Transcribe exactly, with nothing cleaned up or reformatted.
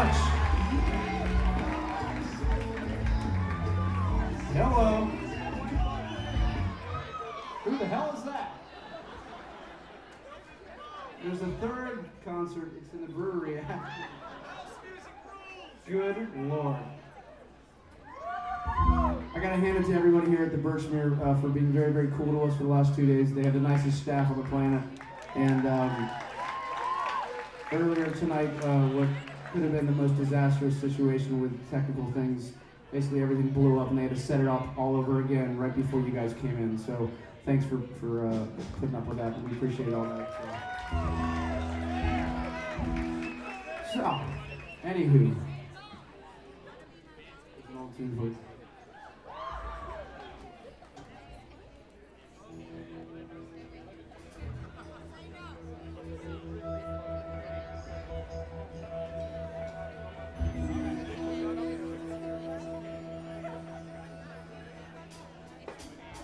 much. Hello. Who the hell is that? There's a third concert. It's in the brewery. Good Lord. I gotta hand it to everybody here at the Birchmere uh, for being very, very cool to us for the last two days. They have the nicest staff on the planet. And um, earlier tonight, uh, what could have been the most disastrous situation with technical things, basically everything blew up and they had to set it up all over again right before you guys came in. So thanks for, for uh, putting up with that. We appreciate all that. So, so anywho. An old tune, please.